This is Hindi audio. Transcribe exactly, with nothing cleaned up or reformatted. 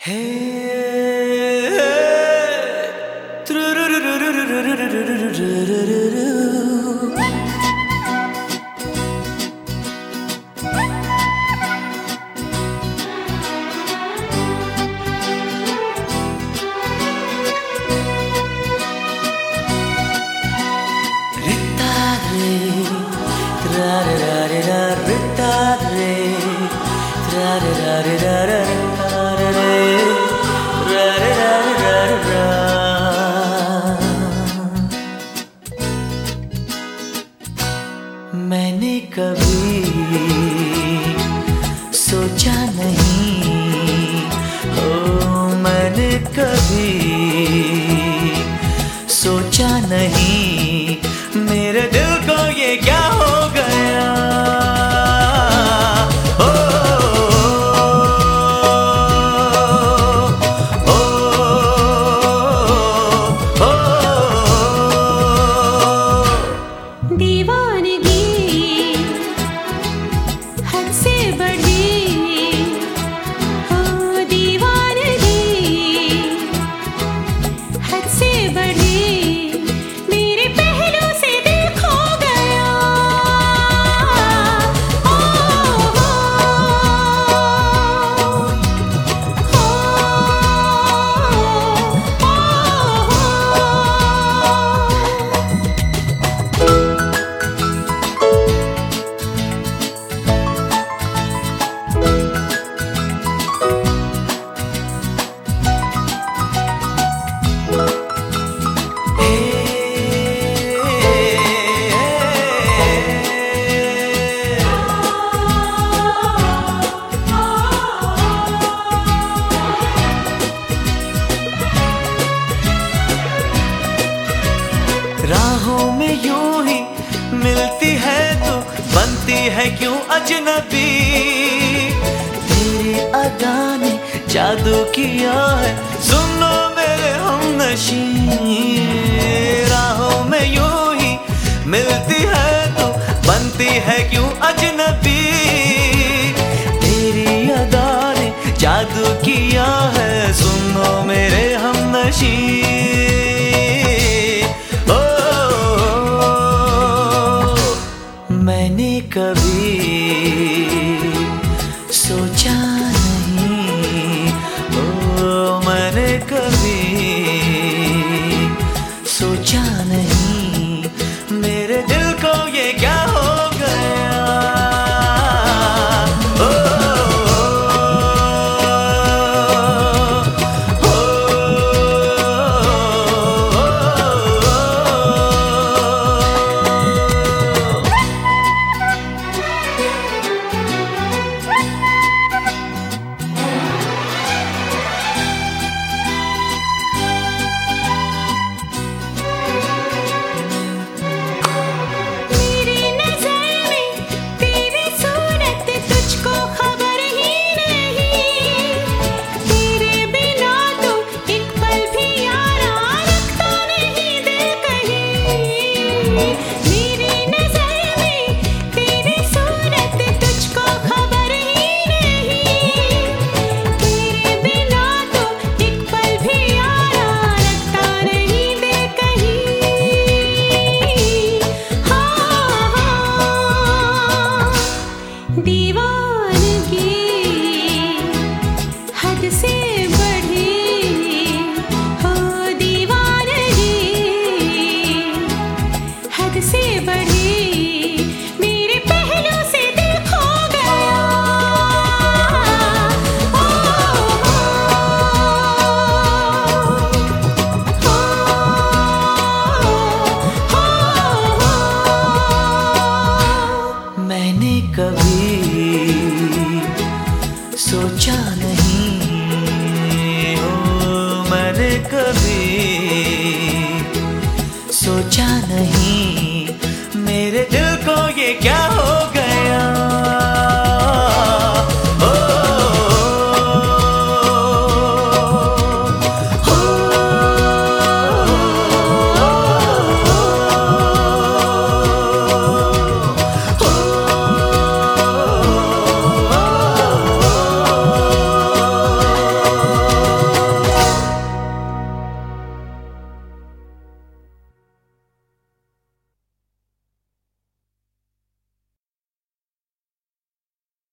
मैंने कभी सोचा नहीं, ओ मैंने कभी सोचा नहीं, मेरे दिल को ये क्या हो गया। ओ, ओ, ओ, ओ, दीवानगी हद से बढ़ी, ओ दीवानगी हद से बढ़ी, मेरे पहलू से दिल खो गया। ओ, हो, हो, हो, हो। राहों में यूं ही मिलती है तो बनती है क्यों अजनबी, तेरी अदा ने जादू किया है, सुनो मेरे हमनशी। राहों में यूं ही मिलती है तो बनती है क्यों अजनबी, तेरी अदा ने जादू किया है, सुनो मेरे हमनशी। मैंने कभी सोचा नहीं, ओ मैंने कभी सोचा नहीं, मेरे दिल को ये क्या हो गया। ओ, ओ, ओ, दीवानगी हद से